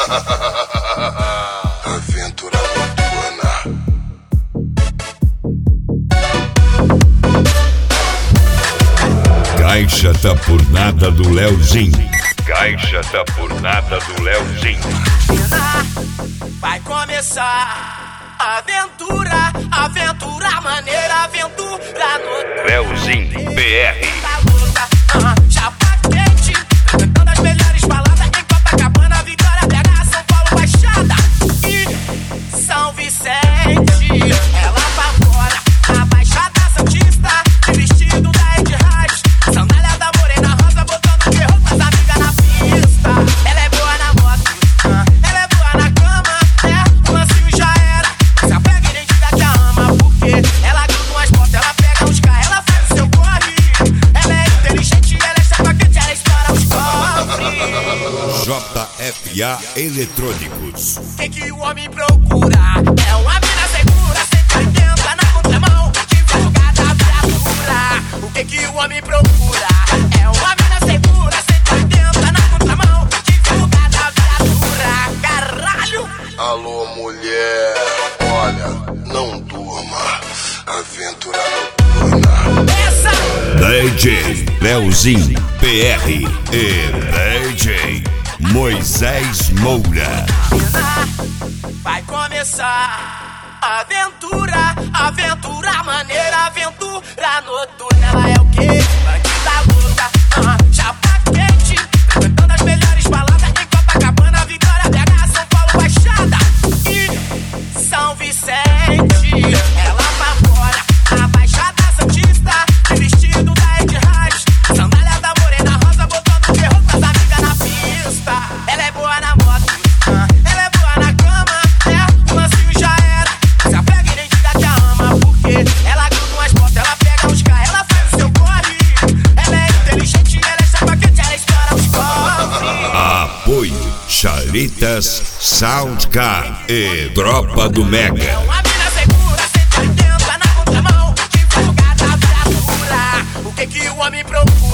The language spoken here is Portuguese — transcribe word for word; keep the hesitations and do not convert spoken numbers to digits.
Aventura noturna. Caixa tá por nada do Leozinho. Caixa tá por nada do Leozinho. Vai começar aventura, aventura maneira, aventura noturna. Leozinho P R. Chapa quente, cantando as melhores baladas em Copacabana, Vitória, B H, São Paulo, Baixada e São Vicente. Ela pra fora, a Baixada Santista, de vestido da Ed Raiz, sandália da Morena Rosa, botando terror com as amigas na pista. Ela é boa na moto, ela é boa na cama, é, o lancinho já era. Se apega e nem diga que a ama, porque ela gruda umas portas, ela pega uns carros, ela faz o seu corre. Ela é inteligente, ela é chapacante, ela estoura os cofres. J F A Eletrônicos. Que que o homem procura? É uma mina segura, cento e oitenta na contramão, divulgada a viatura. O que que o homem procura? É uma mina segura, cento e oitenta na contramão, divulgada a viatura. Caralho! Alô, mulher, olha, não durma. Aventura noturna. Essa D J Leozinho P R e D J Moisés Moura. vai começar aventura, aventura maneira, aventura noturna. Ela é o quê? Bandida louca, ah, chapa quente, cantando as melhores baladas em Copacabana, Vitória, B H, São Paulo, Baixada e São Vicente. Ela pra fora, a Baixada Santista, de vestido da Ed Raiz, sandália da Morena Rosa, botando terror com as amigas na pista. Ela é boa na moto, ah, ela é boa na cama, é, o lancinho já era. Se apega e nem diga que a ama, porque ela gruda umas portas, ela pega uns carros, ela faz o seu corre. Ela é inteligente, ela é chapacante, ela estoura os cofres. Apoio Charitas Soundcar e Tropa do Mega. É uma mina segura, cento e oitenta na contramão, divulgada a viatura. O que que o homem procura?